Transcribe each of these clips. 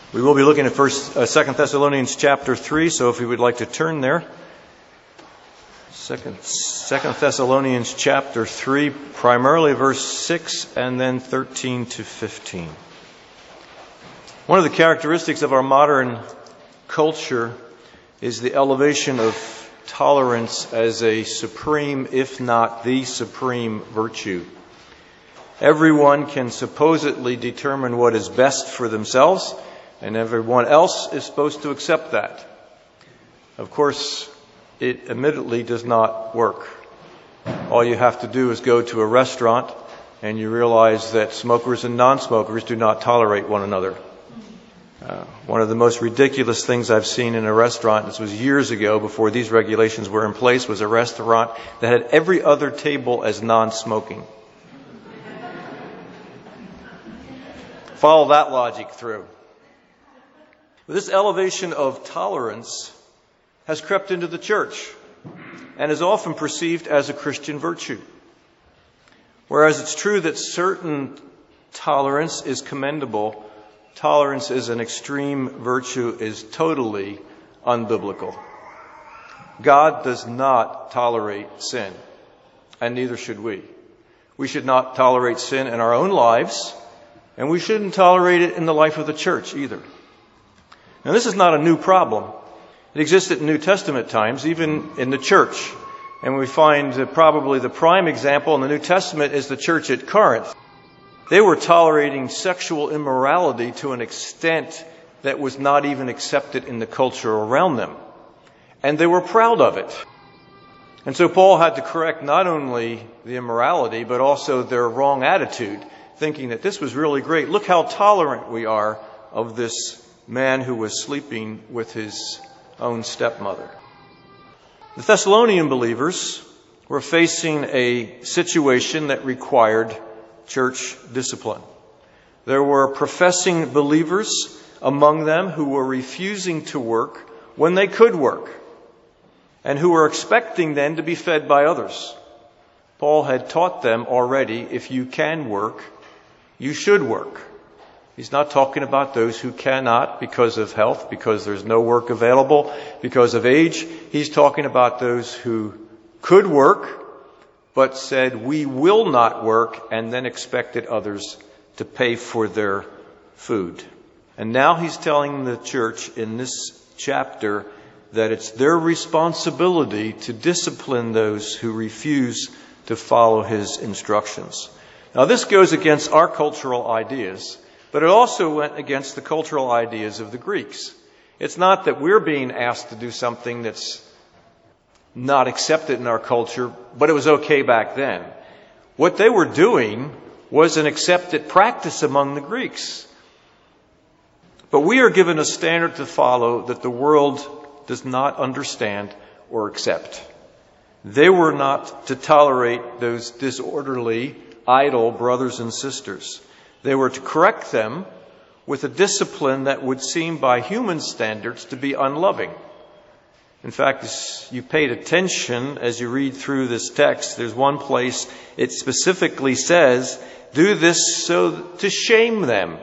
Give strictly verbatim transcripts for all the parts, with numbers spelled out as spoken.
We will be looking at First, uh, Second Thessalonians chapter three. So, if you would like to turn there, Second, Second Thessalonians chapter three, primarily verse six, and then thirteen to fifteen. One of the characteristics of our modern culture is the elevation of tolerance as a supreme, if not the supreme, virtue. Everyone can supposedly determine what is best for themselves, and everyone else is supposed to accept that. Of course, it admittedly does not work. All you have to do is go to a restaurant and you realize that smokers and non-smokers do not tolerate one another. Uh, one of the most ridiculous things I've seen in a restaurant, this was years ago before these regulations were in place, was a restaurant that had every other table as non-smoking. Follow that logic through. This elevation of tolerance has crept into the church and is often perceived as a Christian virtue. Whereas it's true that certain tolerance is commendable, tolerance as an extreme virtue is totally unbiblical. God does not tolerate sin, and neither should we. We should not tolerate sin in our own lives, and we shouldn't tolerate it in the life of the church either. Now, this is not a new problem. It existed in New Testament times, even in the church. And we find that probably the prime example in the New Testament is the church at Corinth. They were tolerating sexual immorality to an extent that was not even accepted in the culture around them. And they were proud of it. And so Paul had to correct not only the immorality, but also their wrong attitude, thinking that this was really great. Look how tolerant we are of this man who was sleeping with his own stepmother. The Thessalonian believers were facing a situation that required church discipline. There were professing believers among them who were refusing to work when they could work, and who were expecting then to be fed by others. Paul had taught them already, if you can work, you should work. He's not talking about those who cannot because of health, because there's no work available, because of age. He's talking about those who could work, but said, we will not work, and then expected others to pay for their food. And now he's telling the church in this chapter that it's their responsibility to discipline those who refuse to follow his instructions. Now, this goes against our cultural ideas, but it also went against the cultural ideas of the Greeks. It's not that we're being asked to do something that's not accepted in our culture, but it was okay back then. What they were doing was an accepted practice among the Greeks. But we are given a standard to follow that the world does not understand or accept. They were not to tolerate those disorderly, idle brothers and sisters. They were to correct them with a discipline that would seem by human standards to be unloving. In fact, as you paid attention as you read through this text, there's one place it specifically says, do this so to shame them.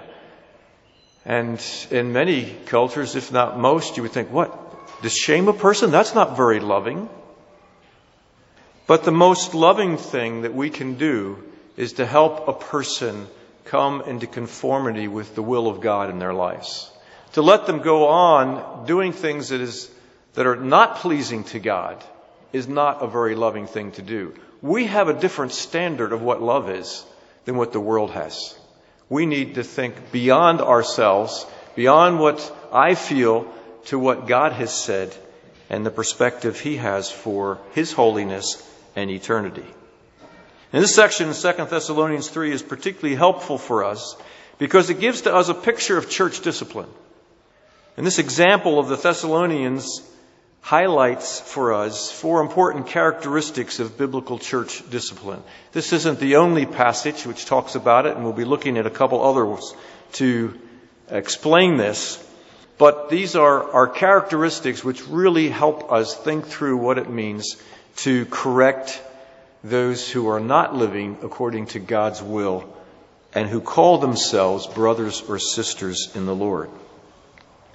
And in many cultures, if not most, you would think, what? To shame a person? That's not very loving. But the most loving thing that we can do is to help a person come into conformity with the will of God in their lives. To let them go on doing things that is that are not pleasing to God is not a very loving thing to do. We have a different standard of what love is than what the world has. We need to think beyond ourselves, beyond what I feel, to what God has said and the perspective he has for his holiness and eternity. And this section in Second Thessalonians three is particularly helpful for us because it gives to us a picture of church discipline. And this example of the Thessalonians highlights for us four important characteristics of biblical church discipline. This isn't the only passage which talks about it, and we'll be looking at a couple others to explain this. But these are, are characteristics which really help us think through what it means to correct those who are not living according to God's will and who call themselves brothers or sisters in the Lord.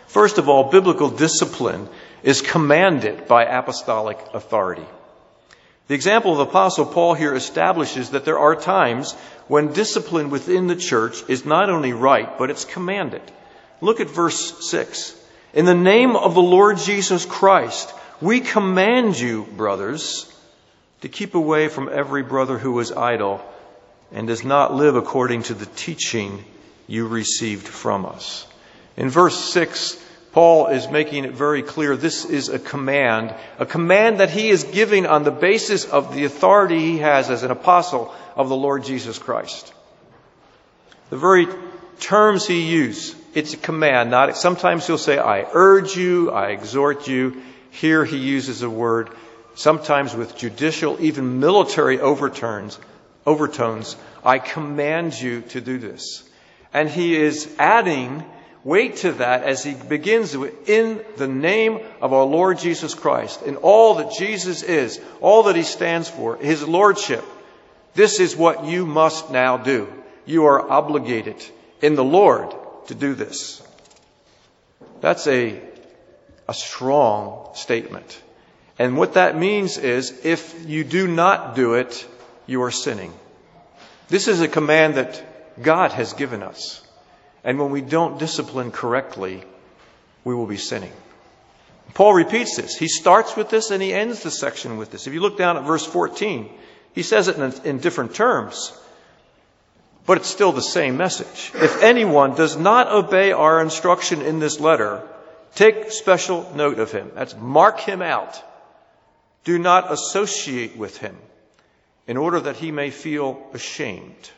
First of all, biblical discipline is commanded by apostolic authority. The example of the Apostle Paul here establishes that there are times when discipline within the church is not only right, but it's commanded. Look at verse six. In the name of the Lord Jesus Christ, we command you, brothers, to keep away from every brother who is idle and does not live according to the teaching you received from us. In verse six, Paul is making it very clear this is a command, a command that he is giving on the basis of the authority he has as an apostle of the Lord Jesus Christ. The very terms he used, it's a command. Not sometimes he'll say, I urge you, I exhort you. Here he uses a word, sometimes with judicial, even military overtones, overtones. I command you to do this. And he is adding weight to that as he begins with, in the name of our Lord Jesus Christ, in all that Jesus is, all that he stands for, his lordship. This is what you must now do. You are obligated in the Lord to do this. That's a, a strong statement. And what that means is, if you do not do it, you are sinning. This is a command that God has given us. And when we don't discipline correctly, we will be sinning. Paul repeats this. He starts with this and he ends the section with this. If you look down at verse fourteen, he says it in, in different terms, but it's still the same message. If anyone does not obey our instruction in this letter, take special note of him. That's mark him out. Do not associate with him in order that he may feel ashamed.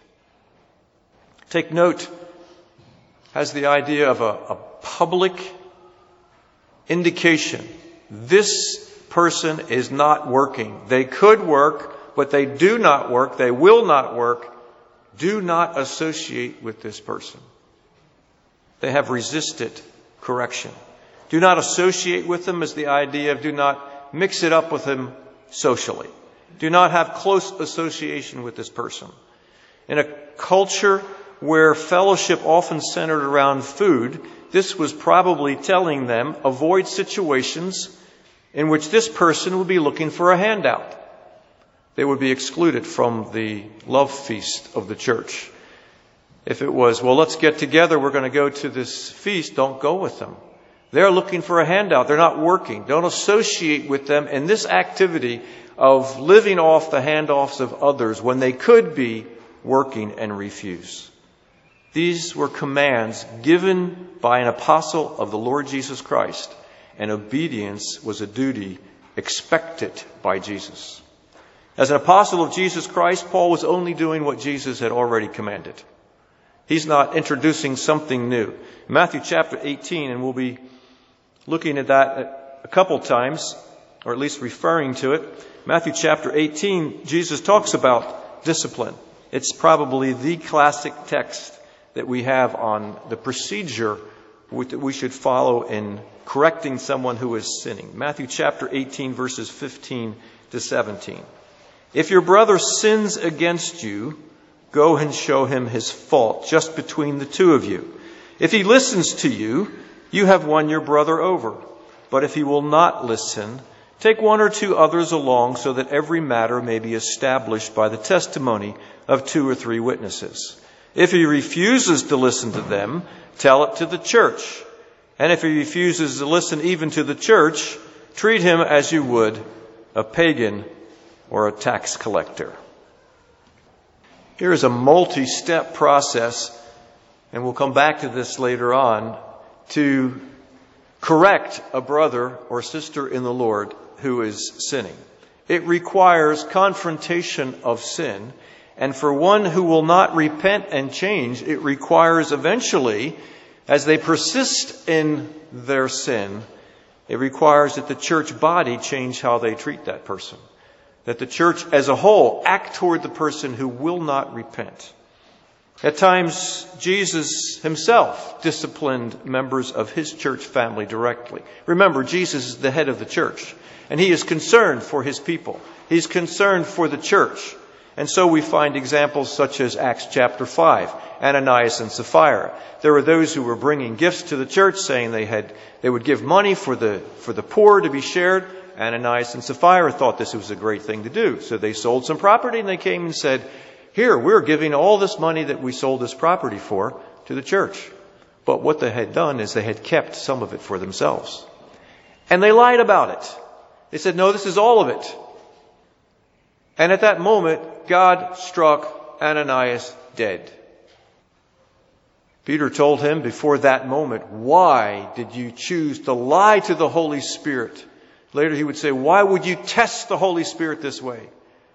Take note has the idea of a, a public indication. This person is not working. They could work, but they do not work. They will not work. Do not associate with this person. They have resisted correction. Do not associate with them is the idea of do not mix it up with them socially. Do not have close association with this person. In a culture where fellowship often centered around food, this was probably telling them, avoid situations in which this person would be looking for a handout. They would be excluded from the love feast of the church. If it was, well, let's get together, we're going to go to this feast, don't go with them. They're looking for a handout. They're not working. Don't associate with them in this activity of living off the handoffs of others when they could be working and refuse. These were commands given by an apostle of the Lord Jesus Christ, and obedience was a duty expected by Jesus. As an apostle of Jesus Christ, Paul was only doing what Jesus had already commanded. He's not introducing something new. Matthew chapter eighteen, and we'll be looking at that a couple times, or at least referring to it. Matthew chapter eighteen, Jesus talks about discipline. It's probably the classic text that we have on the procedure that we should follow in correcting someone who is sinning. Matthew chapter eighteen, verses fifteen to seventeen. If your brother sins against you, go and show him his fault just between the two of you. If he listens to you, you have won your brother over. But if he will not listen, take one or two others along so that every matter may be established by the testimony of two or three witnesses. If he refuses to listen to them, tell it to the church. And if he refuses to listen even to the church, treat him as you would a pagan or a tax collector. Here is a multi-step process, and we'll come back to this later on, to correct a brother or sister in the Lord who is sinning. It requires confrontation of sin. And for one who will not repent and change, it requires eventually, as they persist in their sin, it requires that the church body change how they treat that person. That the church as a whole act toward the person who will not repent. At times, Jesus himself disciplined members of his church family directly. Remember, Jesus is the head of the church, and he is concerned for his people. He's concerned for the church. And so we find examples such as Acts chapter five, Ananias and Sapphira. There were those who were bringing gifts to the church, saying they had they would give money for the for the poor to be shared. Ananias and Sapphira thought this was a great thing to do. So they sold some property and they came and said, "Here, we're giving all this money that we sold this property for to the church." But what they had done is they had kept some of it for themselves. And they lied about it. They said, "No, this is all of it." And at that moment, God struck Ananias dead. Peter told him before that moment, "Why did you choose to lie to the Holy Spirit?" Later he would say, "Why would you test the Holy Spirit this way?"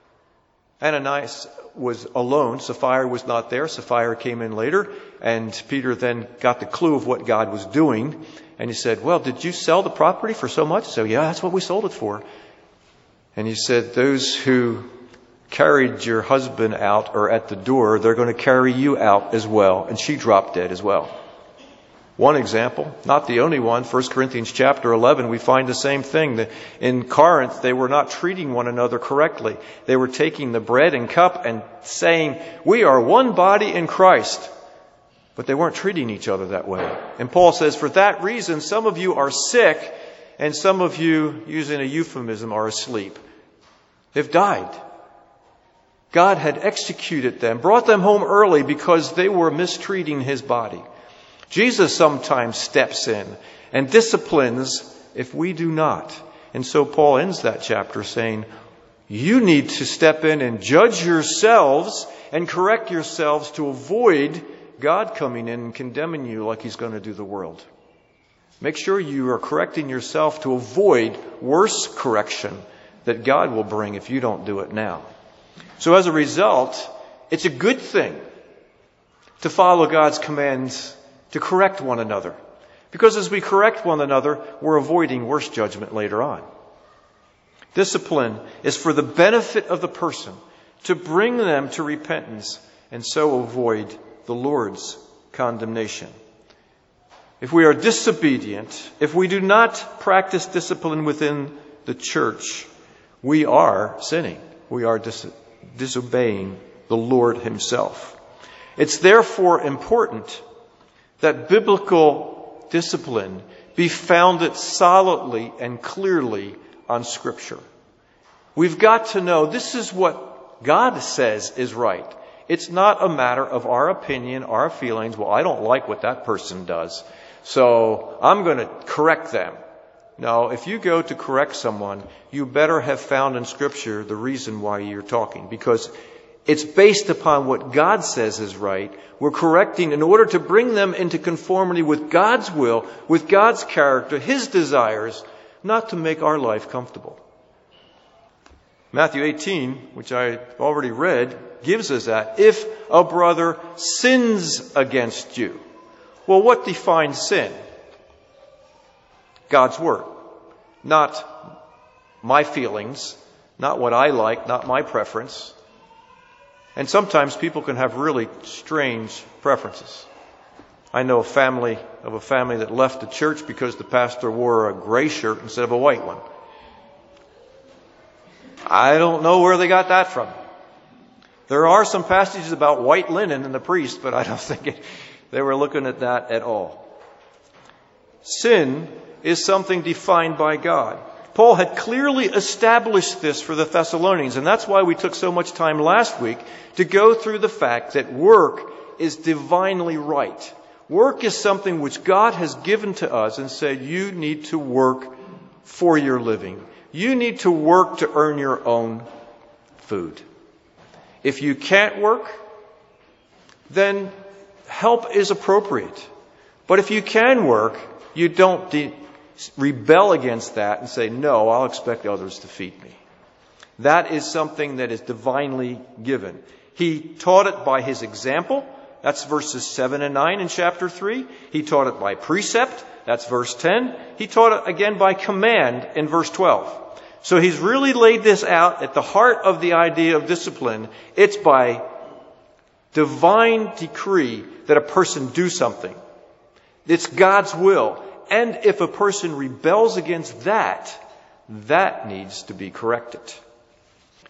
Ananias was alone. Sapphira was not there. Sapphira came in later. And Peter then got the clue of what God was doing. And he said, "Well, did you sell the property for so much?" So, "Yeah, that's what we sold it for." And he said, "Those who carried your husband out are at the door. They're going to carry you out as well." And she dropped dead as well. One example, not the only one, First Corinthians chapter eleven, we find the same thing. In Corinth, they were not treating one another correctly. They were taking the bread and cup and saying, "We are one body in Christ." But they weren't treating each other that way. And Paul says, "For that reason, some of you are sick, and some of you, using a euphemism, are asleep." They've died. God had executed them, brought them home early because they were mistreating his body. Jesus sometimes steps in and disciplines if we do not. And so Paul ends that chapter saying, you need to step in and judge yourselves and correct yourselves to avoid God coming in and condemning you like he's going to do the world. Make sure you are correcting yourself to avoid worse correction that God will bring if you don't do it now. So as a result, it's a good thing to follow God's commands to correct one another. Because as we correct one another, we're avoiding worse judgment later on. Discipline is for the benefit of the person, to bring them to repentance and so avoid the Lord's condemnation. If we are disobedient, if we do not practice discipline within the church, we are sinning. We are dis- disobeying the Lord himself. It's therefore important that biblical discipline be founded solidly and clearly on Scripture. We've got to know this is what God says is right. It's not a matter of our opinion, our feelings. Well, I don't like what that person does, so I'm going to correct them. No, if you go to correct someone, you better have found in Scripture the reason why you're talking, because it's based upon what God says is right. We're correcting in order to bring them into conformity with God's will, with God's character, his desires, not to make our life comfortable. Matthew eighteen, which I already read, gives us that. If a brother sins against you. Well, what defines sin? God's word. Not my feelings, not what I like, not my preference. And sometimes people can have really strange preferences. I know a family of a family that left the church because the pastor wore a gray shirt instead of a white one. I don't know where they got that from. There are some passages about white linen in the priest, but I don't think it, they were looking at that at all. Sin is something defined by God. Paul had clearly established this for the Thessalonians, and that's why we took so much time last week to go through the fact that work is divinely right. Work is something which God has given to us and said, you need to work for your living. You need to work to earn your own food. If you can't work, then help is appropriate. But if you can work, you don't de- rebel against that and say, no, I'll expect others to feed me. That is something that is divinely given. He taught it by his example. That's verses seven and nine in chapter three. He taught it by precept. That's verse ten. He taught it again by command in verse twelve. So he's really laid this out at the heart of the idea of discipline. It's by divine decree that a person do something. It's God's will. And if a person rebels against that, that needs to be corrected.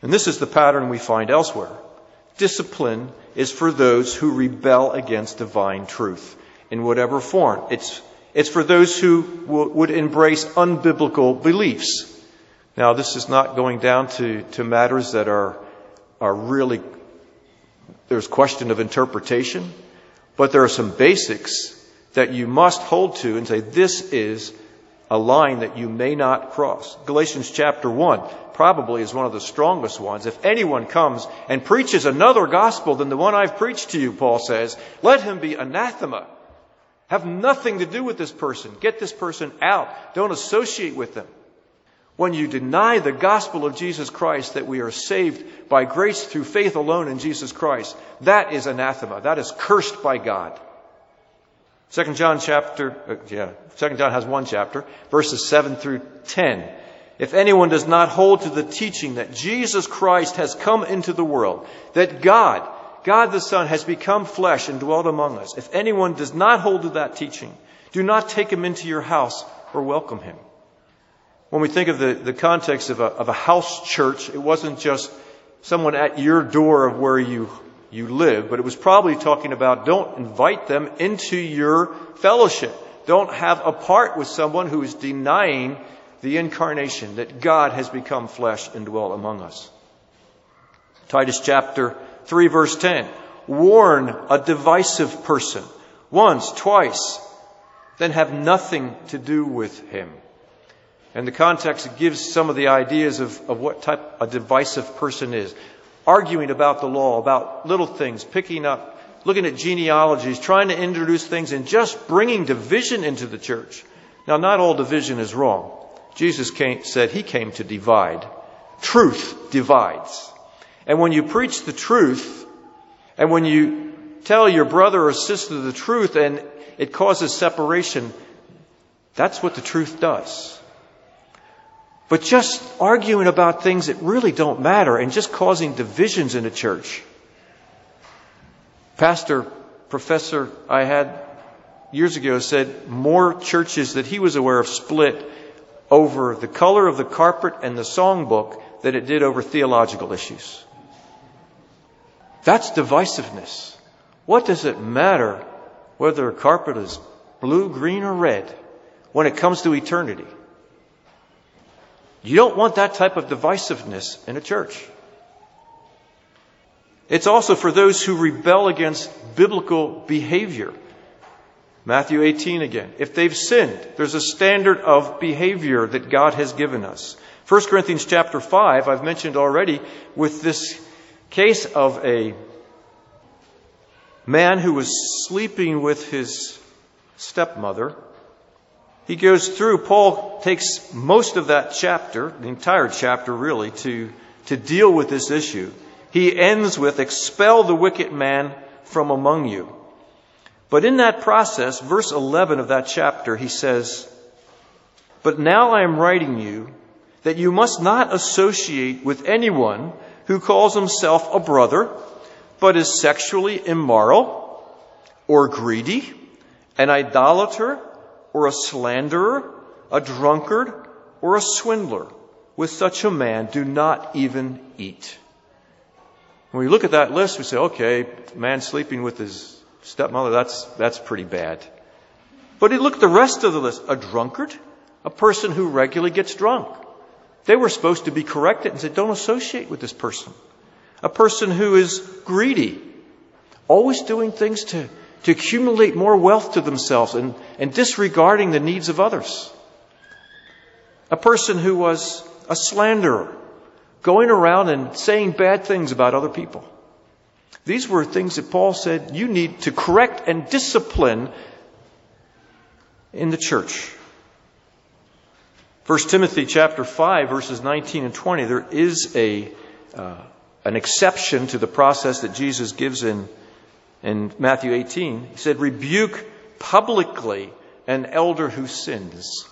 And this is the pattern we find elsewhere. Discipline is for those who rebel against divine truth in whatever form. It's, it's for those who w- would embrace unbiblical beliefs. Now, this is not going down to, to matters that are, are really, there's question of interpretation, but there are some basics that you must hold to and say, this is a line that you may not cross. Galatians chapter one probably is one of the strongest ones. If anyone comes and preaches another gospel than the one I've preached to you, Paul says, let him be anathema. Have nothing to do with this person. Get this person out. Don't associate with them. When you deny the gospel of Jesus Christ, that we are saved by grace through faith alone in Jesus Christ, that is anathema. That is cursed by God. Second John chapter, uh, yeah, Second John has one chapter, verses seven through ten. If anyone does not hold to the teaching that Jesus Christ has come into the world, that God, God the Son, has become flesh and dwelt among us, if anyone does not hold to that teaching, do not take him into your house or welcome him. When we think of the, the context of a, of a house church, it wasn't just someone at your door of where you, you live, but it was probably talking about don't invite them into your fellowship. Don't have a part with someone who is denying the incarnation, that God has become flesh and dwelt among us. Titus chapter three, verse ten. Warn a divisive person once, twice, then have nothing to do with him. And the context gives some of the ideas of, of what type a divisive person is. Arguing about the law, about little things, picking up, looking at genealogies, trying to introduce things, and just bringing division into the church. Now, not all division is wrong. Jesus came, said he came to divide. Truth divides. And when you preach the truth, and when you tell your brother or sister the truth and it causes separation, that's what the truth does. But just arguing about things that really don't matter and just causing divisions in a church. Pastor, professor I had years ago said more churches that he was aware of split over the color of the carpet and the songbook than it did over theological issues. That's divisiveness. What does it matter whether a carpet is blue, green, or red when it comes to eternity? You don't want that type of divisiveness in a church. It's also for those who rebel against biblical behavior. Matthew eighteen again. If they've sinned, there's a standard of behavior that God has given us. First Corinthians chapter five, I've mentioned already, with this case of a man who was sleeping with his stepmother. He goes through, Paul takes most of that chapter, the entire chapter really, to, to deal with this issue. He ends with, expel the wicked man from among you. But in that process, verse eleven of that chapter, he says, but now I am writing you that you must not associate with anyone who calls himself a brother, but is sexually immoral, or greedy, an idolater, or a slanderer, a drunkard, or a swindler. With such a man, do not even eat. When we look at that list, we say, okay, man sleeping with his stepmother, that's, that's pretty bad. But look at the rest of the list. A drunkard, a person who regularly gets drunk. They were supposed to be corrected and said, don't associate with this person. A person who is greedy, always doing things to, to accumulate more wealth to themselves and, and disregarding the needs of others. A person who was a slanderer, going around and saying bad things about other people. These were things that Paul said you need to correct and discipline in the church. First Timothy chapter five, verses nineteen and twenty, there is a uh, an exception to the process that Jesus gives in, in Matthew eighteen. He said, rebuke publicly an elder who sins.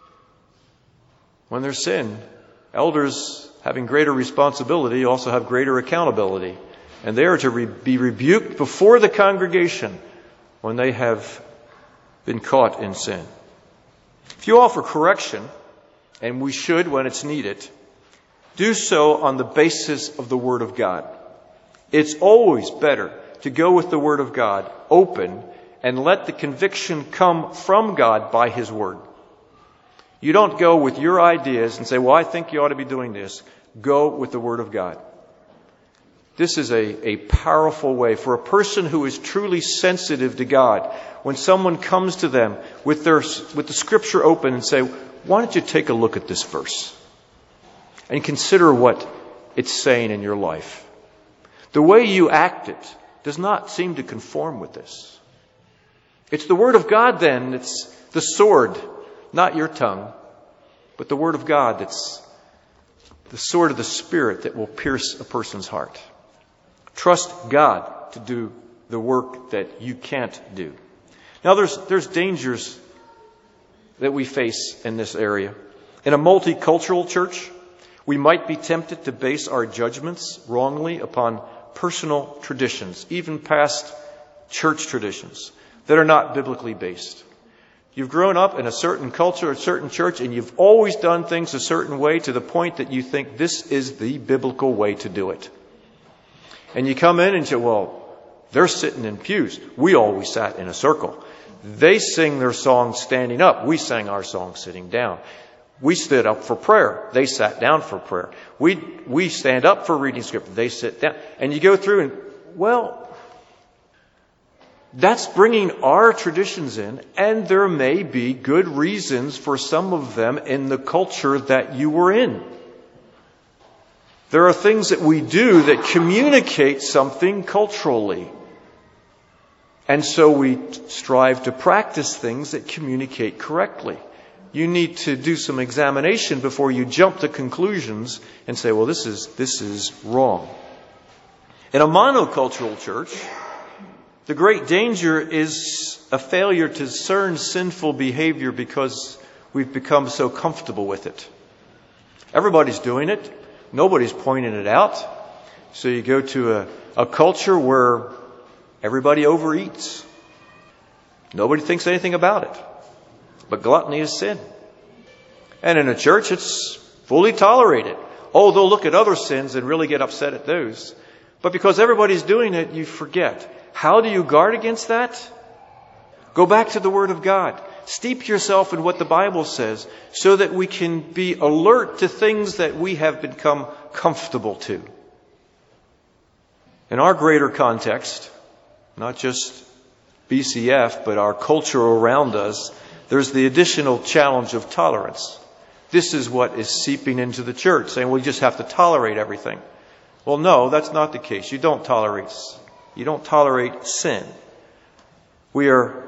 When there's sin, elders having greater responsibility also have greater accountability. And they are to re- be rebuked before the congregation when they have been caught in sin. If you offer correction, and we should when it's needed, do so on the basis of the Word of God. It's always better to go with the Word of God open and let the conviction come from God by His Word. You don't go with your ideas and say, well, I think you ought to be doing this. Go with the Word of God. This is a, a powerful way for a person who is truly sensitive to God. When someone comes to them with their with the Scripture open and say, why don't you take a look at this verse and consider what it's saying in your life. The way you act it does not seem to conform with this. It's the Word of God then, it's the sword, not your tongue, but the Word of God that's the sword of the Spirit that will pierce a person's heart. Trust God to do the work that you can't do. Now there's there's dangers that we face in this area. In a multicultural church, we might be tempted to base our judgments wrongly upon personal traditions, even past church traditions that are not biblically based. You've grown up in a certain culture, a certain church, and you've always done things a certain way to the point that you think this is the biblical way to do it. And you come in and say, well, they're sitting in pews. We always sat in a circle. They sing their songs standing up. We sang our songs sitting down. We stood up for prayer. They sat down for prayer. We we stand up for reading Scripture. They sit down. And you go through and, well, that's bringing our traditions in, and there may be good reasons for some of them in the culture that you were in. There are things that we do that communicate something culturally. And so we strive to practice things that communicate correctly. You need to do some examination before you jump to conclusions and say, well, this is this is wrong. In a monocultural church, the great danger is a failure to discern sinful behavior because we've become so comfortable with it. Everybody's doing it. Nobody's pointing it out. So you go to a, a culture where everybody overeats. Nobody thinks anything about it. But gluttony is sin. And in a church, it's fully tolerated. Oh, they'll look at other sins and really get upset at those. But because everybody's doing it, you forget. How do you guard against that? Go back to the Word of God. Steep yourself in what the Bible says so that we can be alert to things that we have become comfortable to. In our greater context, not just B C F, but our culture around us, there's the additional challenge of tolerance. This is what is seeping into the church, saying we just have to tolerate everything. Well, no, that's not the case. You don't tolerate, you don't tolerate sin. We are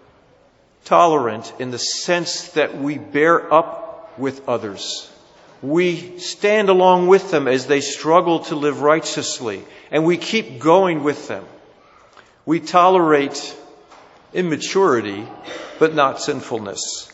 tolerant in the sense that we bear up with others. We stand along with them as they struggle to live righteously, and we keep going with them. We tolerate immaturity, but not sinfulness.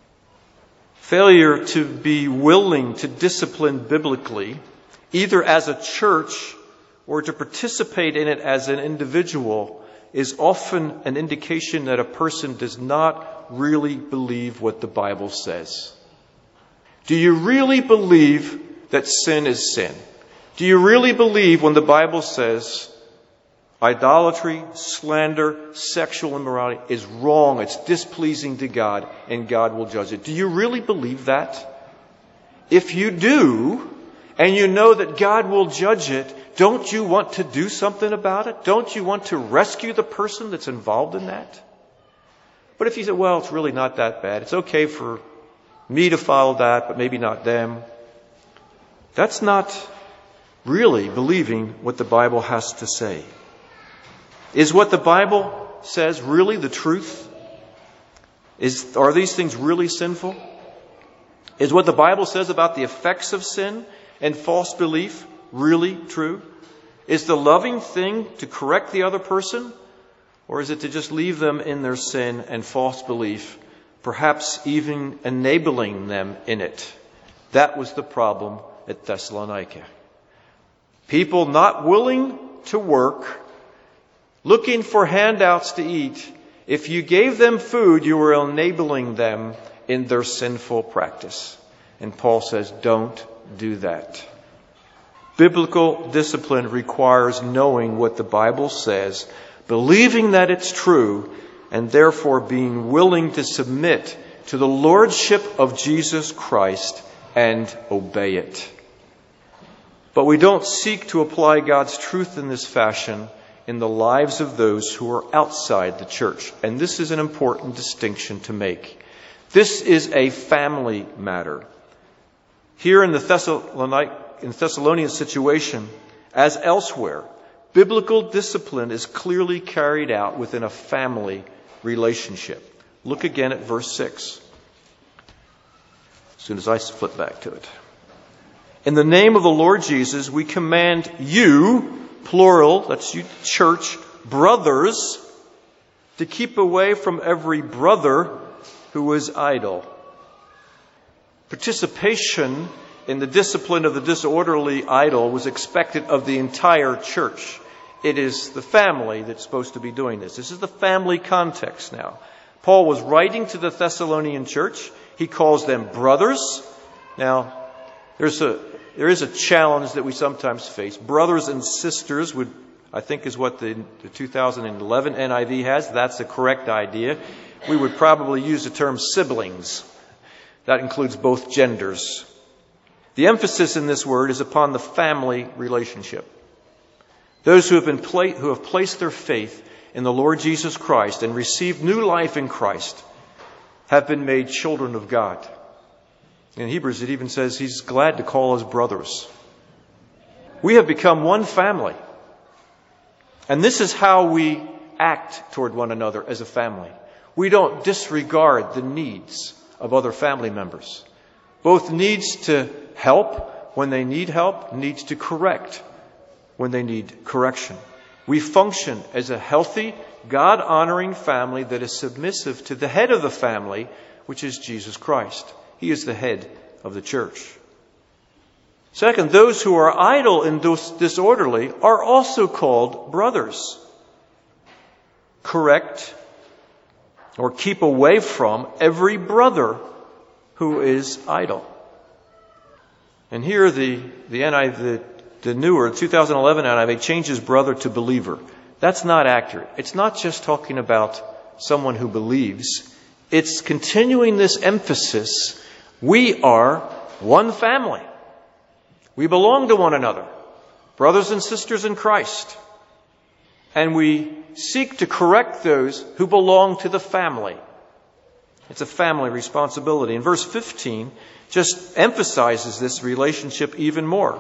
Failure to be willing to discipline biblically, either as a church or to participate in it as an individual, is often an indication that a person does not really believe what the Bible says. Do you really believe that sin is sin? Do you really believe when the Bible says idolatry, slander, sexual immorality is wrong, it's displeasing to God, and God will judge it? Do you really believe that? If you do, and you know that God will judge it, don't you want to do something about it? Don't you want to rescue the person that's involved in that? But if you say, well, it's really not that bad. It's okay for me to follow that, but maybe not them. That's not really believing what the Bible has to say. Is what the Bible says really the truth? Is, are these things really sinful? Is what the Bible says about the effects of sin and false belief really true? Is the loving thing to correct the other person? Or is it to just leave them in their sin and false belief, perhaps even enabling them in it? That was the problem at Thessalonica. People not willing to work, looking for handouts to eat. If you gave them food, you were enabling them in their sinful practice. And Paul says, don't do that. Biblical discipline requires knowing what the Bible says, believing that it's true, and therefore being willing to submit to the lordship of Jesus Christ and obey it. But we don't seek to apply God's truth in this fashion in the lives of those who are outside the church. And this is an important distinction to make. This is a family matter. Here in the Thessalonic, in Thessalonian situation, as elsewhere, biblical discipline is clearly carried out within a family relationship. Look again at verse six. As soon as I flip back to it. In the name of the Lord Jesus, we command you, plural, that's you, church, brothers, to keep away from every brother who is idle. Participation in the discipline of the disorderly idle was expected of the entire church. It is the family that's supposed to be doing this. This is the family context now. Paul was writing to the Thessalonian church. He calls them brothers. Now, there's a there is a challenge that we sometimes face. Brothers and sisters would, I think, is what the, the two thousand eleven N I V has. That's the correct idea. We would probably use the term siblings. That includes both genders. The emphasis in this word is upon the family relationship. Those who have been pla- who have placed their faith in the Lord Jesus Christ and received new life in Christ have been made children of God. In Hebrews, it even says He's glad to call us brothers. We have become one family. And this is how we act toward one another as a family. We don't disregard the needs of other family members. Both needs to help when they need help, needs to correct when they need correction. We function as a healthy, God-honoring family that is submissive to the head of the family, which is Jesus Christ. He is the head of the church. Second, those who are idle and disorderly are also called brothers. Correct or keep away from every brother who is idle. And here the the N I V, the, the newer two thousand eleven N I V changes brother to believer. That's not accurate. It's not just talking about someone who believes. It's continuing this emphasis. We are one family. We belong to one another, brothers and sisters in Christ. And we seek to correct those who belong to the family. It's a family responsibility. And verse fifteen just emphasizes this relationship even more.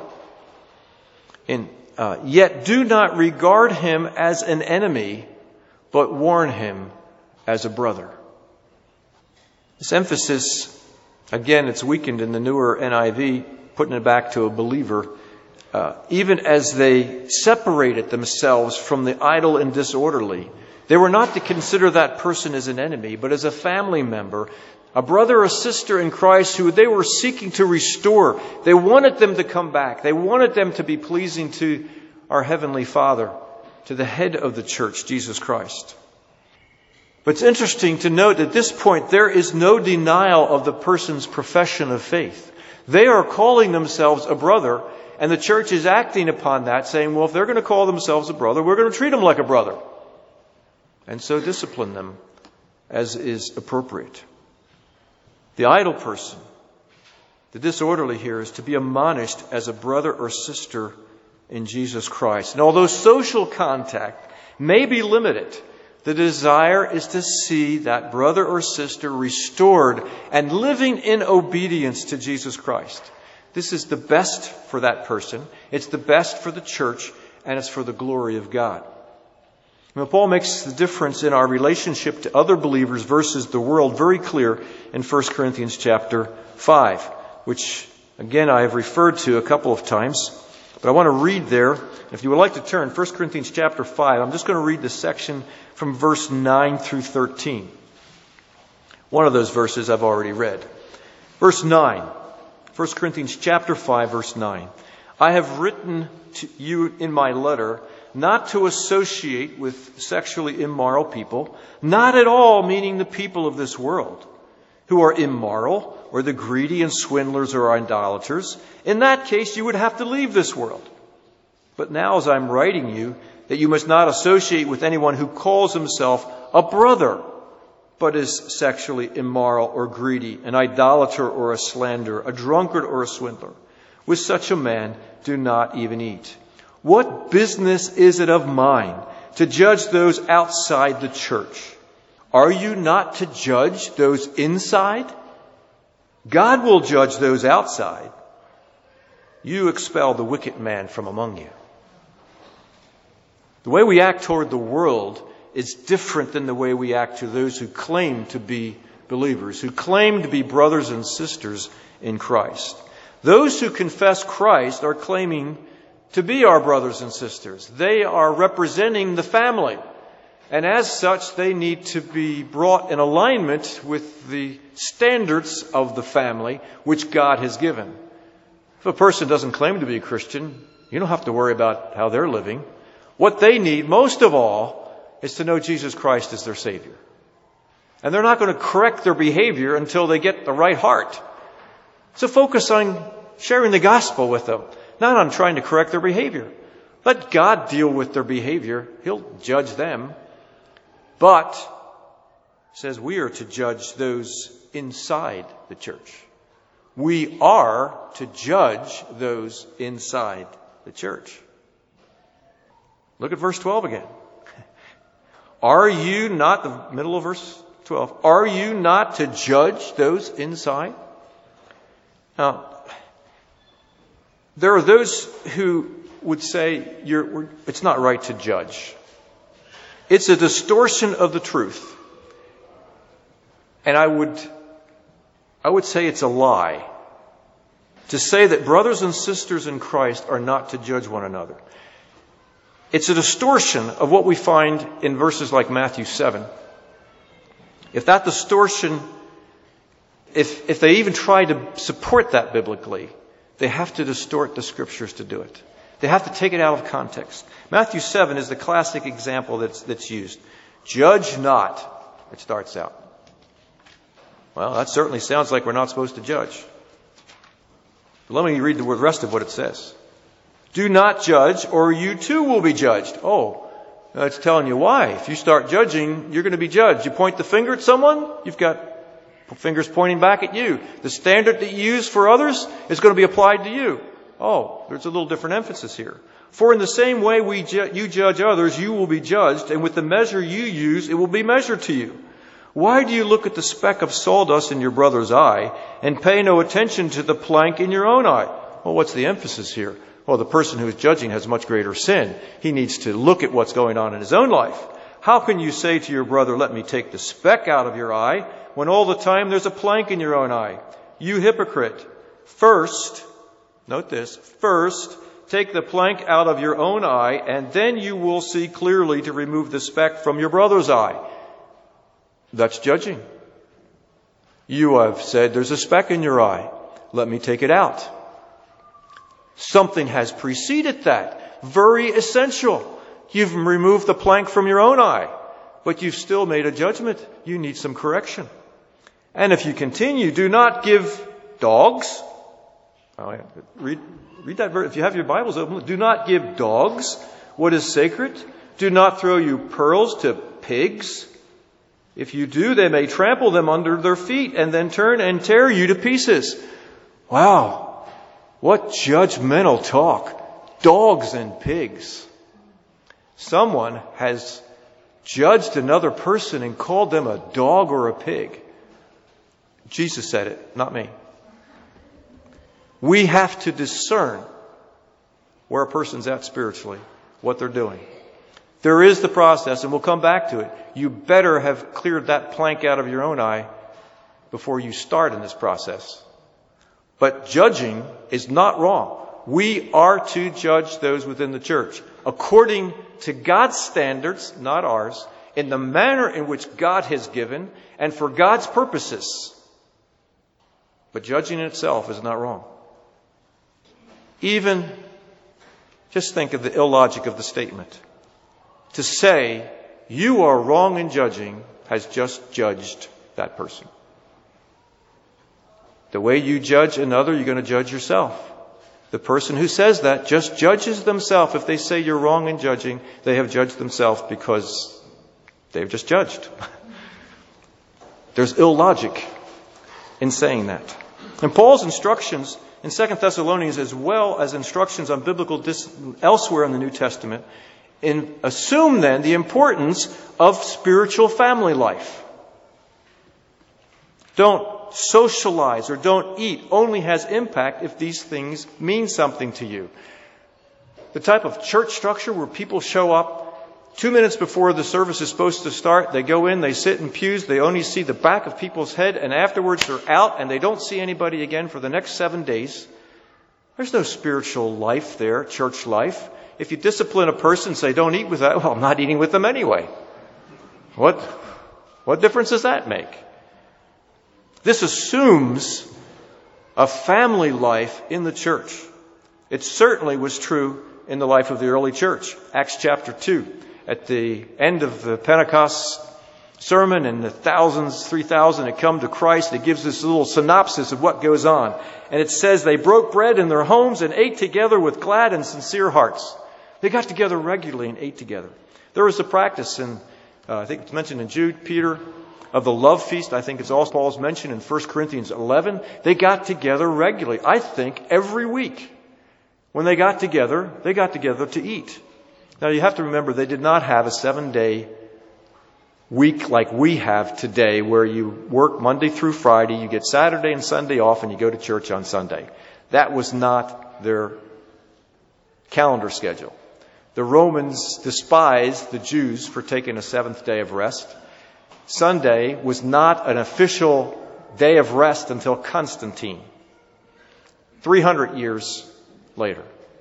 In, uh, Yet do not regard him as an enemy, but warn him as a brother. This emphasis, again, it's weakened in the newer N I V, putting it back to a believer. Uh, even as they separated themselves from the idle and disorderly, they were not to consider that person as an enemy, but as a family member, a brother or sister in Christ who they were seeking to restore. They wanted them to come back. They wanted them to be pleasing to our Heavenly Father, to the head of the church, Jesus Christ. But it's interesting to note that at this point there is no denial of the person's profession of faith. They are calling themselves a brother, and the church is acting upon that, saying, well, if they're going to call themselves a brother, we're going to treat them like a brother. And so discipline them as is appropriate. The idle person, the disorderly here, is to be admonished as a brother or sister in Jesus Christ. And although social contact may be limited, the desire is to see that brother or sister restored and living in obedience to Jesus Christ. This is the best for that person. It's the best for the church, and it's for the glory of God. Now, Paul makes the difference in our relationship to other believers versus the world very clear in First Corinthians chapter five, which, again, I have referred to a couple of times. But I want to read there. If you would like to turn, First Corinthians chapter five, I'm just going to read the section from verse nine through thirteen. One of those verses I've already read. Verse nine. First Corinthians chapter five, verse nine. I have written to you in my letter not to associate with sexually immoral people, not at all meaning the people of this world. who are immoral, or the greedy and swindlers or idolaters. In that case, you would have to leave this world. But now, as I'm writing you, that you must not associate with anyone who calls himself a brother, but is sexually immoral or greedy, an idolater or a slanderer, a drunkard or a swindler. With such a man, do not even eat. What business is it of mine to judge those outside the church? Are you not to judge those inside? God will judge those outside. You expel the wicked man from among you. The way we act toward the world is different than the way we act to those who claim to be believers, who claim to be brothers and sisters in Christ. Those who confess Christ are claiming to be our brothers and sisters. They are representing the family. And as such, they need to be brought in alignment with the standards of the family which God has given. If a person doesn't claim to be a Christian, you don't have to worry about how they're living. What they need most of all is to know Jesus Christ as their Savior. And they're not going to correct their behavior until they get the right heart. So focus on sharing the gospel with them, not on trying to correct their behavior. Let God deal with their behavior. He'll judge them. But, it says we are to judge those inside the church. We are to judge those inside the church. Look at verse twelve again. Are you not, the middle of verse twelve, are you not to judge those inside? Now, there are those who would say you're, it's not right to judge. It's a distortion of the truth. And I would, I would say it's a lie to say that brothers and sisters in Christ are not to judge one another. It's a distortion of what we find in verses like Matthew seven. If that distortion, if, if they even try to support that biblically, they have to distort the scriptures to do it. They have to take it out of context. Matthew seven is the classic example that's, that's used. Judge not, it starts out. Well, that certainly sounds like we're not supposed to judge. But let me read the rest of what it says. Do not judge, or you too will be judged. Oh, it's telling you why. If you start judging, you're going to be judged. You point the finger at someone, you've got fingers pointing back at you. The standard that you use for others is going to be applied to you. Oh, there's a little different emphasis here. For in the same way we ju- you judge others, you will be judged, and with the measure you use, it will be measured to you. Why do you look at the speck of sawdust in your brother's eye and pay no attention to the plank in your own eye? Well, what's the emphasis here? Well, the person who is judging has much greater sin. He needs to look at what's going on in his own life. How can you say to your brother, let me take the speck out of your eye, when all the time there's a plank in your own eye? You hypocrite. First, note this, first, take the plank out of your own eye, and then you will see clearly to remove the speck from your brother's eye. That's judging. You have said there's a speck in your eye. Let me take it out. Something has preceded that. Very essential. You've removed the plank from your own eye, but you've still made a judgment. You need some correction. And if you continue, do not give dogs. Oh, yeah. Read, read that verse. If you have your Bibles open, do not give dogs what is sacred. Do not throw you pearls to pigs. If you do, they may trample them under their feet and then turn and tear you to pieces. Wow. What judgmental talk. Dogs and pigs. Someone has judged another person and called them a dog or a pig. Jesus said it, not me. We have to discern where a person's at spiritually, what they're doing. There is the process, and we'll come back to it. You better have cleared that plank out of your own eye before you start in this process. But judging is not wrong. We are to judge those within the church according to God's standards, not ours, in the manner in which God has given and for God's purposes. But judging in itself is not wrong. Even, just think of the illogic of the statement. To say, you are wrong in judging, has just judged that person. The way you judge another, you're going to judge yourself. The person who says that just judges themselves. If they say you're wrong in judging, they have judged themselves because they've just judged. There's illogic in saying that. And Paul's instructions in Second Thessalonians, as well as instructions on biblical dis- elsewhere in the New Testament, in, assume then the importance of spiritual family life. Don't socialize or don't eat only has impact if these things mean something to you. The type of church structure where people show up two minutes before the service is supposed to start, they go in, they sit in pews, they only see the back of people's head, and afterwards they're out and they don't see anybody again for the next seven days. There's no spiritual life there, church life. If you discipline a person, say, don't eat with that, well, I'm not eating with them anyway. What, what difference does that make? This assumes a family life in the church. It certainly was true in the life of the early church. Acts chapter two, at the end of the Pentecost sermon, and the thousands, three thousand had come to Christ, it gives this little synopsis of what goes on. And it says they broke bread in their homes and ate together with glad and sincere hearts. They got together regularly and ate together. There was a practice in, uh, I think it's mentioned in Jude, Peter, of the love feast. I think it's also Paul's mentioned in First Corinthians eleven. They got together regularly. I think every week. When they got together, they got together to eat. Now you have to remember, they did not have a seven-day week like we have today, where you work Monday through Friday, you get Saturday and Sunday off, and you go to church on Sunday. That was not their calendar schedule. The Romans despised the Jews for taking a seventh day of rest. Sunday was not an official day of rest until Constantine, three hundred years later.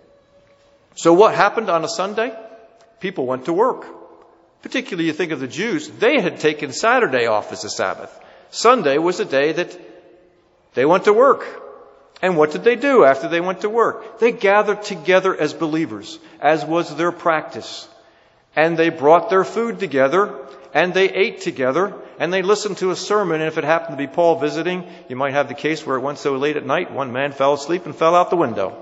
So what happened on a Sunday? People went to work. Particularly, you think of the Jews, they had taken Saturday off as a Sabbath. Sunday was a day that they went to work. And what did they do after they went to work? They gathered together as believers, as was their practice. And they brought their food together, and they ate together, and they listened to a sermon. And if it happened to be Paul visiting, you might have the case where it went so late at night, one man fell asleep and fell out the window.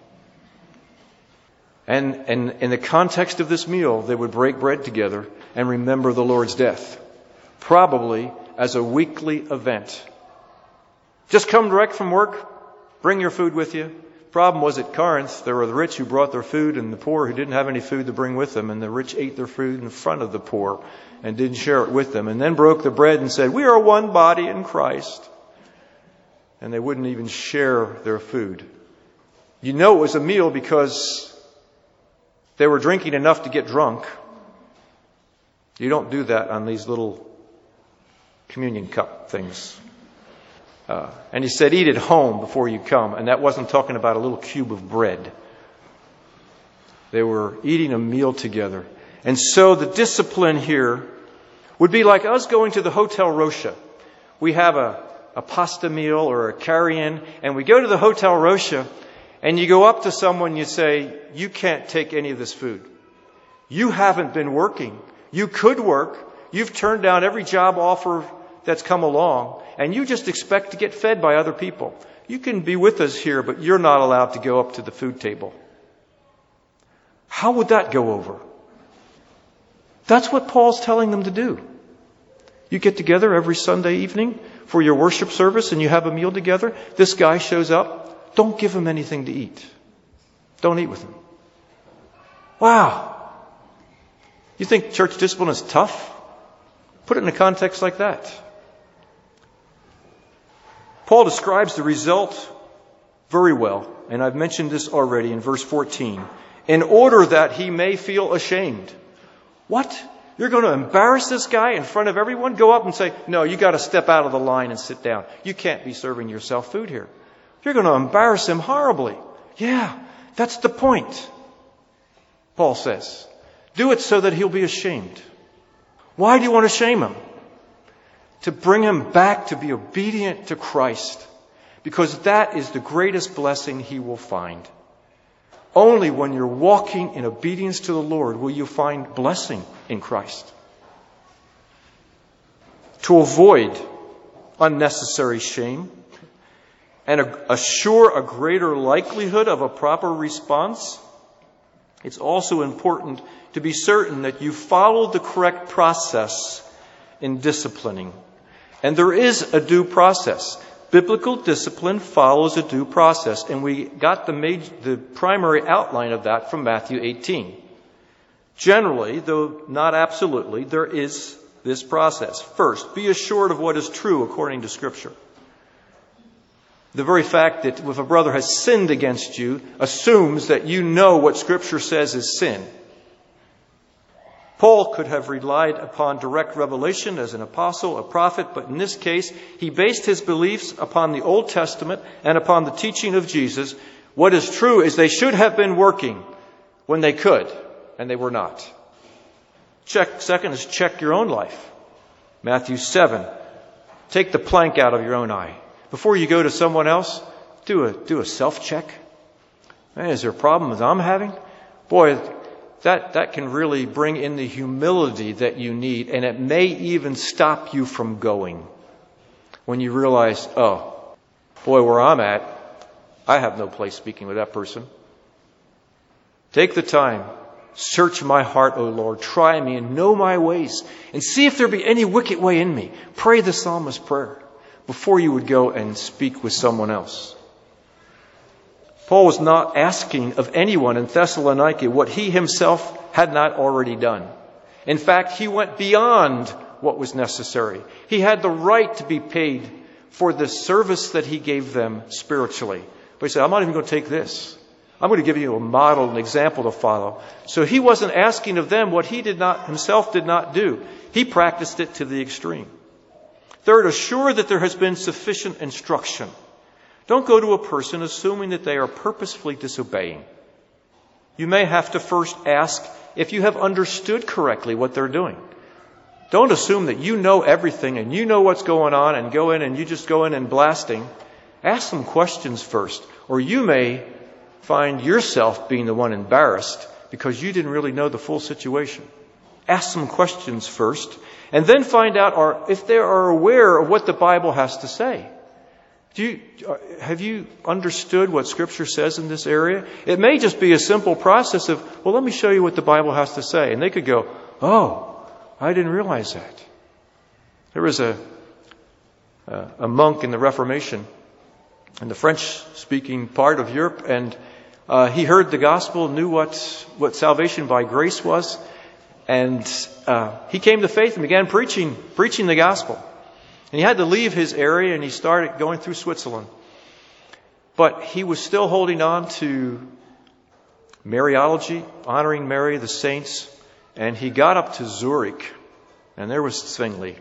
And, and in the context of this meal, they would break bread together and remember the Lord's death, probably as a weekly event. Just come direct from work, bring your food with you. Problem was, at Corinth, there were the rich who brought their food and the poor who didn't have any food to bring with them. And the rich ate their food in front of the poor and didn't share it with them, and then broke the bread and said, we are one body in Christ. And they wouldn't even share their food. You know it was a meal because they were drinking enough to get drunk. You don't do that on these little communion cup things. Uh, and he said, eat at home before you come. And that wasn't talking about a little cube of bread. They were eating a meal together. And so the discipline here would be like us going to the Hotel Rocha. We have a, a pasta meal or a carry-in, and we go to the Hotel Rocha, and you go up to someone, you say, you can't take any of this food. You haven't been working. You could work. You've turned down every job offer that's come along, and you just expect to get fed by other people. You can be with us here, but you're not allowed to go up to the food table. How would that go over? That's what Paul's telling them to do. You get together every Sunday evening for your worship service and you have a meal together. This guy shows up. Don't give him anything to eat. Don't eat with him. Wow. You think church discipline is tough? Put it in a context like that. Paul describes the result very well, and I've mentioned this already in verse fourteen. In order that he may feel ashamed. What? You're going to embarrass this guy in front of everyone? Go up and say, no, you got to step out of the line and sit down. You can't be serving yourself food here. You're going to embarrass him horribly. Yeah, that's the point. Paul says, do it so that he'll be ashamed. Why do you want to shame him? To bring him back to be obedient to Christ. Because that is the greatest blessing he will find. Only when you're walking in obedience to the Lord will you find blessing in Christ. To avoid unnecessary shame, and assure a greater likelihood of a proper response, it's also important to be certain that you follow the correct process in disciplining. And there is a due process. Biblical discipline follows a due process, and we got the major, the primary outline of that from Matthew eighteen. Generally, though not absolutely, there is this process. First, be assured of what is true according to Scripture. The very fact that if a brother has sinned against you assumes that you know what Scripture says is sin. Paul could have relied upon direct revelation as an apostle, a prophet, but in this case, he based his beliefs upon the Old Testament and upon the teaching of Jesus. What is true is they should have been working when they could, and they were not. Check. Second is check your own life. Matthew seven. Take the plank out of your own eye. Before you go to someone else, do a do a self-check. Man, is there a problem that I'm having? Boy, that, that can really bring in the humility that you need, and it may even stop you from going. When you realize, oh, boy, where I'm at, I have no place speaking with that person. Take the time. Search my heart, O Lord. Try me and know my ways, and see if there be any wicked way in me. Pray the psalmist's prayer before you would go and speak with someone else. Paul was not asking of anyone in Thessalonica what he himself had not already done. In fact, he went beyond what was necessary. He had the right to be paid for the service that he gave them spiritually. But he said, I'm not even going to take this. I'm going to give you a model, an example to follow. So he wasn't asking of them what he did not himself did not do. He practiced it to the extreme. Third, assure that there has been sufficient instruction. Don't go to a person assuming that they are purposefully disobeying. You may have to first ask if you have understood correctly what they're doing. Don't assume that you know everything and you know what's going on and go in and you just go in and blasting. Ask some questions first, or you may find yourself being the one embarrassed because you didn't really know the full situation. Ask some questions first, and then find out or if they are aware of what the Bible has to say. Do you, have you understood what Scripture says in this area? It may just be a simple process of, well, let me show you what the Bible has to say. And they could go, oh, I didn't realize that. There was a, a monk in the Reformation in the French-speaking part of Europe, and uh, he heard the gospel, knew what, what salvation by grace was, and uh, he came to faith and began preaching, preaching the gospel. And he had to leave his area, and he started going through Switzerland. But he was still holding on to Mariology, honoring Mary, the saints, and he got up to Zurich, and there was Zwingli.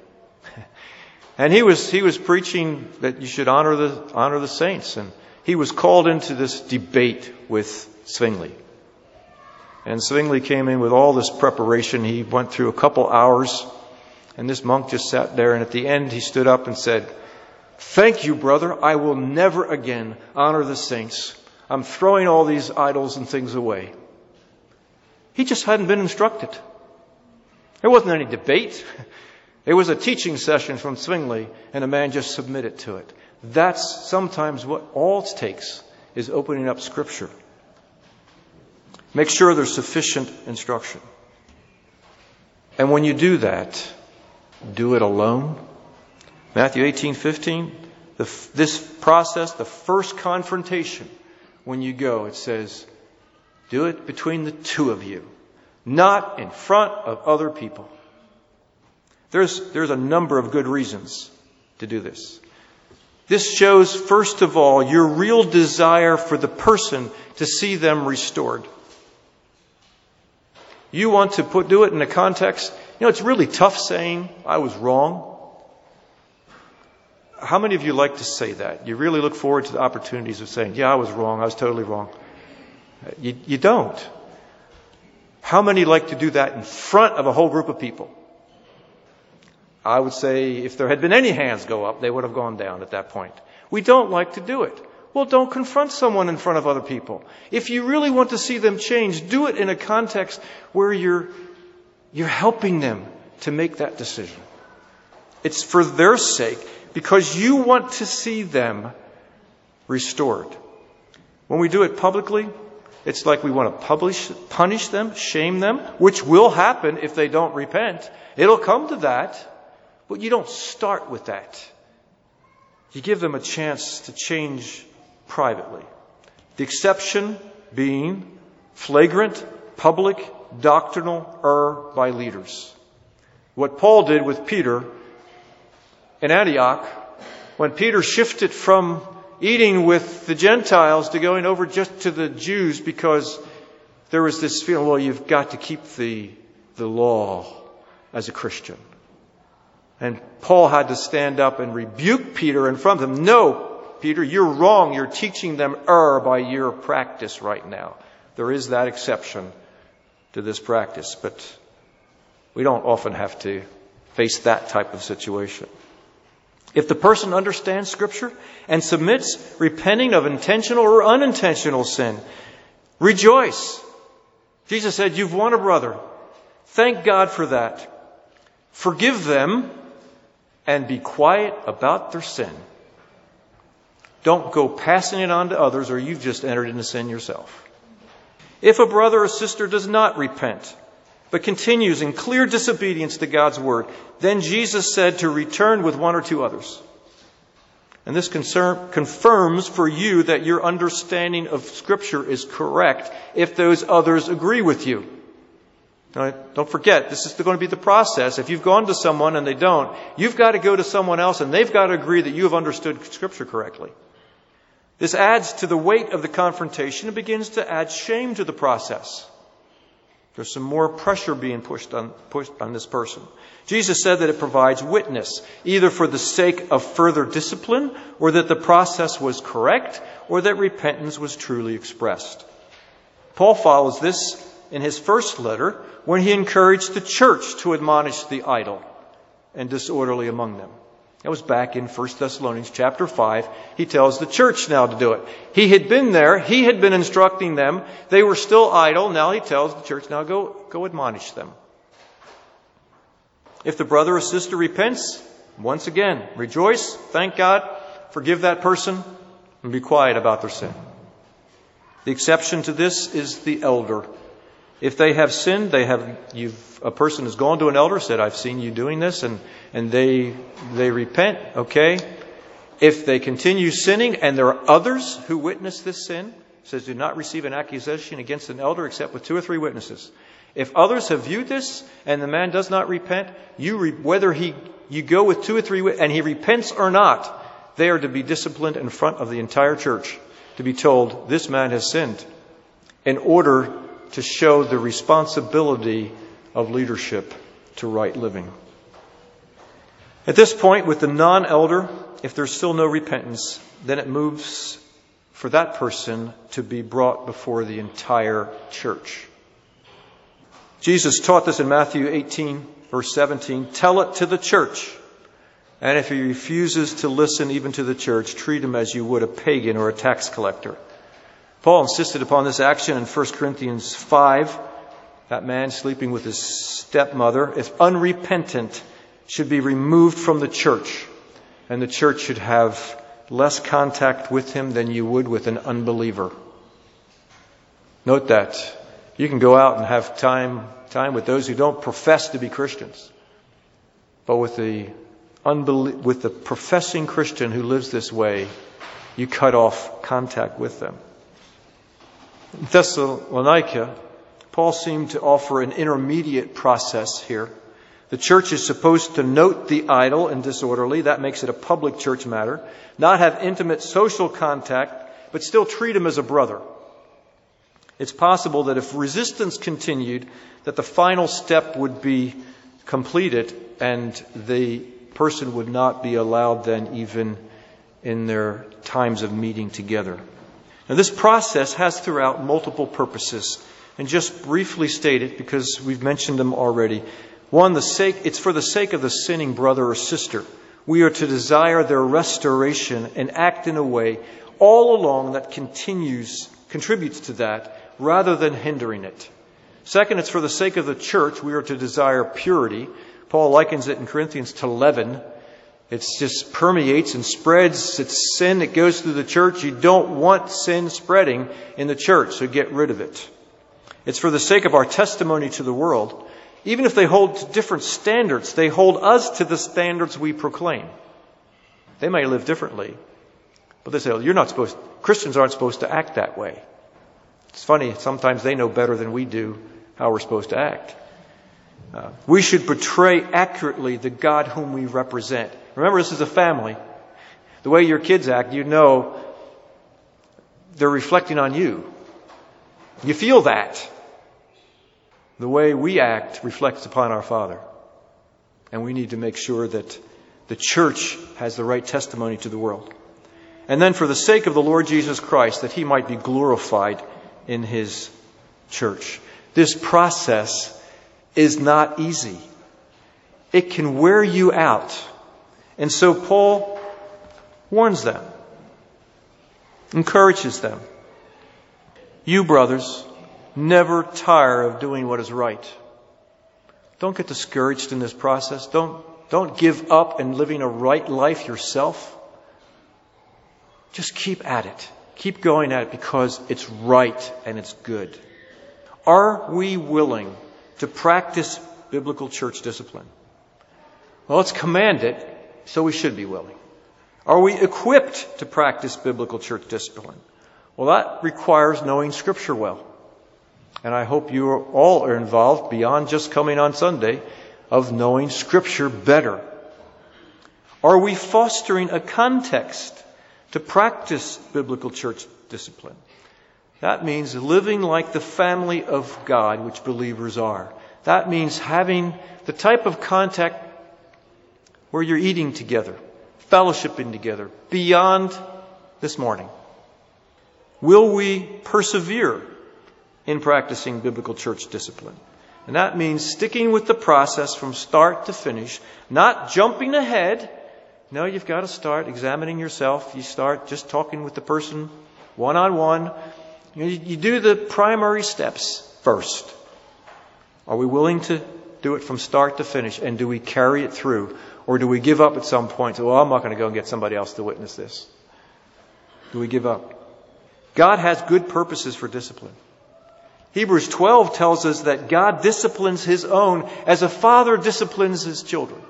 And he was he was preaching that you should honor the honor the saints, and he was called into this debate with Zwingli. And Zwingli came in with all this preparation. He went through a couple hours. And this monk just sat there, and at the end he stood up and said, "Thank you, brother. I will never again honor the saints. I'm throwing all these idols and things away." He just hadn't been instructed. There wasn't any debate. It was a teaching session from Zwingli, and a man just submitted to it. That's sometimes what all it takes, is opening up Scripture. Make sure there's sufficient instruction. And when you do that, do it alone. Matthew eighteen fifteen, the, this process, the first confrontation, when you go, it says, do it between the two of you, not in front of other people. There's, there's a number of good reasons to do this. This shows, first of all, your real desire for the person to see them restored. You want to put, do it in a context. You know, it's really tough saying, I was wrong. How many of you like to say that? You really look forward to the opportunities of saying, yeah, I was wrong. I was totally wrong. You, you don't. How many like to do that in front of a whole group of people? I would say if there had been any hands go up, they would have gone down at that point. We don't like to do it. Well, don't confront someone in front of other people. If you really want to see them change, do it in a context where you're you're helping them to make that decision. It's for their sake, because you want to see them restored. When we do it publicly, it's like we want to publish, punish them, shame them, which will happen if they don't repent. It'll come to that, but you don't start with that. You give them a chance to change privately. The exception being flagrant, public, doctrinal error by leaders. What Paul did with Peter in Antioch, when Peter shifted from eating with the Gentiles to going over just to the Jews because there was this feeling, well, you've got to keep the, the law as a Christian. And Paul had to stand up and rebuke Peter in front of them. No, Peter, you're wrong. You're teaching them error by your practice right now. There is that exception to this practice, but we don't often have to face that type of situation. If the person understands Scripture and submits, repenting of intentional or unintentional sin, rejoice. Jesus said, you've won a brother. Thank God for that. Forgive them and be quiet about their sin. Don't go passing it on to others or you've just entered into sin yourself. If a brother or sister does not repent, but continues in clear disobedience to God's word, then Jesus said to return with one or two others. And this concern confirms for you that your understanding of Scripture is correct if those others agree with you. Now, don't forget, this is going to be the process. If you've gone to someone and they don't, you've got to go to someone else and they've got to agree that you have understood Scripture correctly. This adds to the weight of the confrontation and begins to add shame to the process. There's some more pressure being pushed on, pushed on this person. Jesus said that it provides witness, either for the sake of further discipline, or that the process was correct, or that repentance was truly expressed. Paul follows this in his first letter when he encouraged the church to admonish the idle and disorderly among them. That was back in First Thessalonians chapter five. He tells the church now to do it. He had been there. He had been instructing them. They were still idle. Now he tells the church, now go, go admonish them. If the brother or sister repents, once again, rejoice, thank God, forgive that person, and be quiet about their sin. The exception to this is the elder. If they have sinned, they have, you've, a person has gone to an elder, said, I've seen you doing this, and, and they, they repent, okay? If they continue sinning, and there are others who witness this sin, says, do not receive an accusation against an elder except with two or three witnesses. If others have viewed this, and the man does not repent, you, re, whether he, you go with two or three, and he repents or not, they are to be disciplined in front of the entire church, to be told, this man has sinned, in order to show the responsibility of leadership to right living. At this point, with the non-elder, if there's still no repentance, then it moves for that person to be brought before the entire church. Jesus taught this in Matthew eighteen, verse seventeen, tell it to the church. And if he refuses to listen even to the church, treat him as you would a pagan or a tax collector. Paul insisted upon this action in First Corinthians five. That man sleeping with his stepmother, if unrepentant, should be removed from the church. And the church should have less contact with him than you would with an unbeliever. Note that. You can go out and have time, time with those who don't profess to be Christians. But with the, unbelie- with the professing Christian who lives this way, you cut off contact with them. In Thessalonica, Paul seemed to offer an intermediate process here. The church is supposed to note the idle and disorderly. That makes it a public church matter. Not have intimate social contact, but still treat him as a brother. It's possible that if resistance continued, that the final step would be completed and the person would not be allowed then even in their times of meeting together. Now, this process has throughout multiple purposes. And just briefly state it because we've mentioned them already. One, the sake, it's for the sake of the sinning brother or sister. We are to desire their restoration and act in a way all along that continues, contributes to that rather than hindering it. Second, it's for the sake of the church. We are to desire purity. Paul likens it in Corinthians to leaven. It just permeates and spreads. It's sin that goes through the church. You don't want sin spreading in the church, so get rid of it. It's for the sake of our testimony to the world. Even if they hold to different standards, they hold us to the standards we proclaim. They may live differently, but they say, well, you're not supposed, Christians aren't supposed to act that way. It's funny, sometimes they know better than we do how we're supposed to act. Uh, we should portray accurately the God whom we represent. Remember, this is a family. The way your kids act, you know they're reflecting on you. You feel that. The way we act reflects upon our Father. And we need to make sure that the church has the right testimony to the world. And then for the sake of the Lord Jesus Christ, that He might be glorified in His church. This process is not easy. It can wear you out. And so Paul warns them, encourages them. You, brothers, never tire of doing what is right. Don't get discouraged in this process. Don't, don't give up in living a right life yourself. Just keep at it. Keep going at it because it's right and it's good. Are we willing to practice biblical church discipline? Well, it's commanded, so we should be willing. Are we equipped to practice biblical church discipline? Well, that requires knowing Scripture well. And I hope you all are involved beyond just coming on Sunday of knowing Scripture better. Are we fostering a context to practice biblical church discipline? That means living like the family of God, which believers are. That means having the type of contact where you're eating together, fellowshipping together, beyond this morning. Will we persevere in practicing biblical church discipline? And that means sticking with the process from start to finish, not jumping ahead. No, you've got to start examining yourself. You start just talking with the person one-on-one. You, you do the primary steps first. Are we willing to do it from start to finish? And do we carry it through? Or do we give up at some point? Say, well, I'm not going to go and get somebody else to witness this. Do we give up? God has good purposes for discipline. Hebrews twelve tells us that God disciplines His own as a father disciplines his children.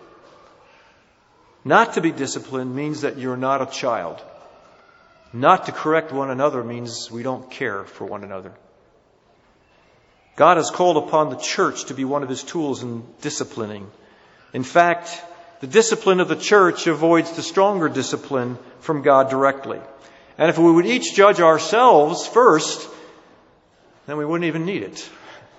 Not to be disciplined means that you're not a child. Not to correct one another means we don't care for one another. God has called upon the church to be one of His tools in disciplining. In fact, the discipline of the church avoids the stronger discipline from God directly. And if we would each judge ourselves first, then we wouldn't even need it.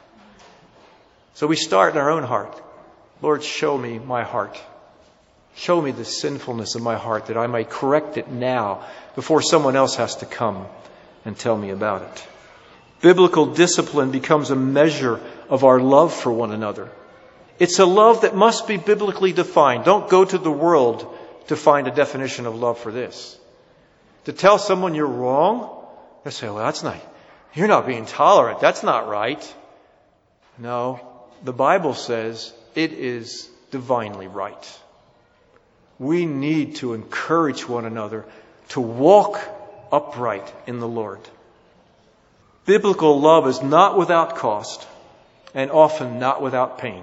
So we start in our own heart. Lord, show me my heart. Show me the sinfulness of my heart that I might correct it now before someone else has to come and tell me about it. Biblical discipline becomes a measure of our love for one another. It's a love that must be biblically defined. Don't go to the world to find a definition of love for this. To tell someone you're wrong, they say, well, that's not, you're not being tolerant. That's not right. No, the Bible says it is divinely right. We need to encourage one another to walk upright in the Lord. Biblical love is not without cost and often not without pain.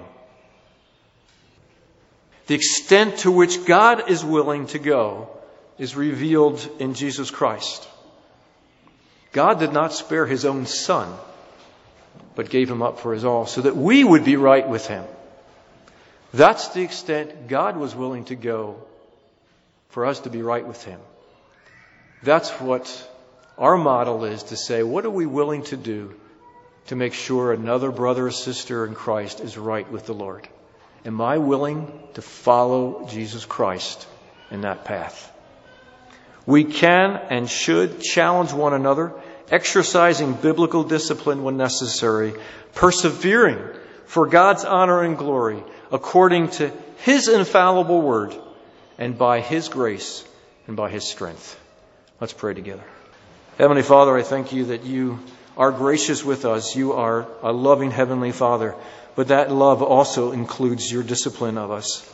The extent to which God is willing to go is revealed in Jesus Christ. God did not spare His own Son, but gave Him up for us all so that we would be right with Him. That's the extent God was willing to go for us to be right with Him. That's what our model is, to say, what are we willing to do to make sure another brother or sister in Christ is right with the Lord? Am I willing to follow Jesus Christ in that path? We can and should challenge one another, exercising biblical discipline when necessary, persevering for God's honor and glory according to His infallible word and by His grace and by His strength. Let's pray together. Heavenly Father, I thank You that You are gracious with us. You are a loving Heavenly Father, but that love also includes Your discipline of us.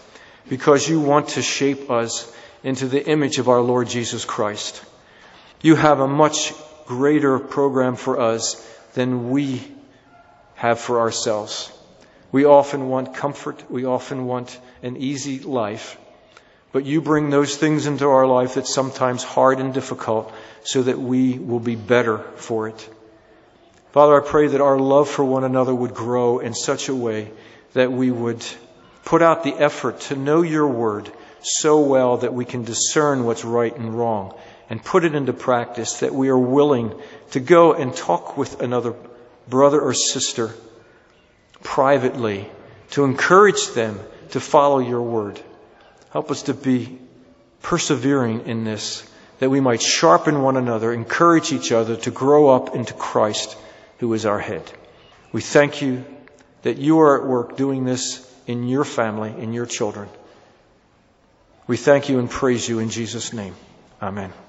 because you want to shape us into the image of our Lord Jesus Christ. You have a much greater program for us than we have for ourselves. We often want comfort. We often want an easy life. But you bring those things into our life that's sometimes hard and difficult so that we will be better for it. Father, I pray that our love for one another would grow in such a way that we would put out the effort to know your word so well that we can discern what's right and wrong and put it into practice, that we are willing to go and talk with another brother or sister privately to encourage them to follow your word. Help us to be persevering in this, that we might sharpen one another, encourage each other to grow up into Christ, who is our head. We thank you that you are at work doing this in your family, in your children. We thank you and praise you in Jesus' name. Amen.